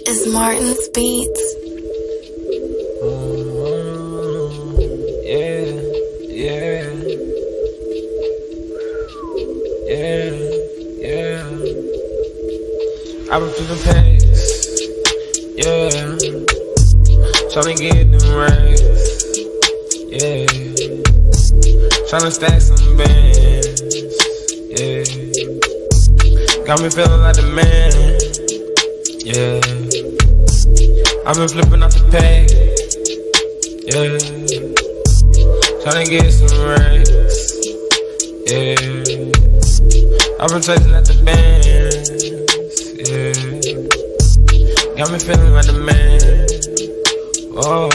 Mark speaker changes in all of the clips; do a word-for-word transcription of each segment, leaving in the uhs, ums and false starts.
Speaker 1: is Martin's Beats.
Speaker 2: Mm-hmm. Yeah, yeah, yeah, yeah. I've been flipping pace, yeah. Tryna get them racks, yeah. Tryna stack some bands, yeah. Got me feeling like the man, yeah. I've been flipping off the page, yeah. Tryna get some racks, yeah. I've been chasing at the bands, yeah. Got me feeling like the man, oh.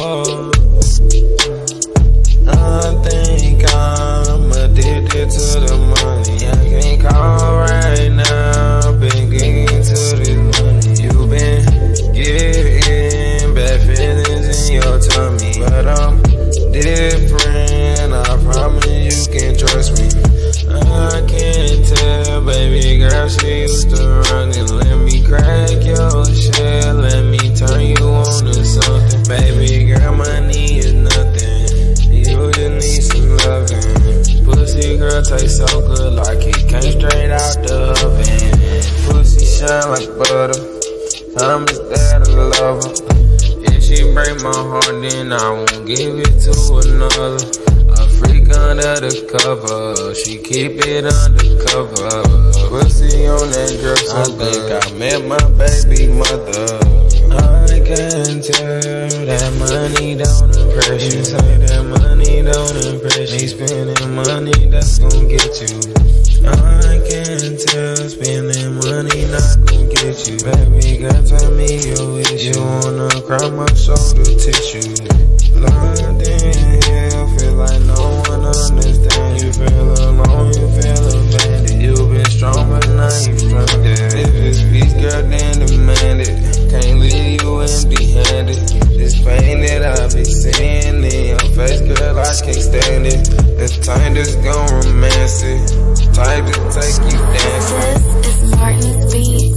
Speaker 2: I think I'm addicted to the money. I can't call right now, been getting to this money. You been getting bad feelings in your tummy, but I'm different, I promise you can trust me. I can't tell, baby girl, she used to run it. Let me crack your shit, let me turn you on to something. Baby girl, money is nothing, you just need some loving. Pussy girl tastes so good like it came straight out the oven. Pussy shine like butter, I'm just there to love her. If she break my heart, then I won't give it to another. A freak under the cover, she keep it undercover. Pussy on that dress, I think I met my baby mother. I can tell that money don't impress you. You say that money don't impress you. Spending money that's gon' get you. I can tell spending money not gon' get you. Baby girl, tell me your issue. You wanna cry my shoulder tissue. Locked in here, feel like no one understands. You feel alone, you feel abandoned. You been strong, but now you stranded. If it's peace, girl, then demand it. Can't leave you empty-handed. This pain that I be seeing in your face, girl, I can't stand it. The time that's gon' romance it, type to take you dancing.
Speaker 1: This is Martin's Beats.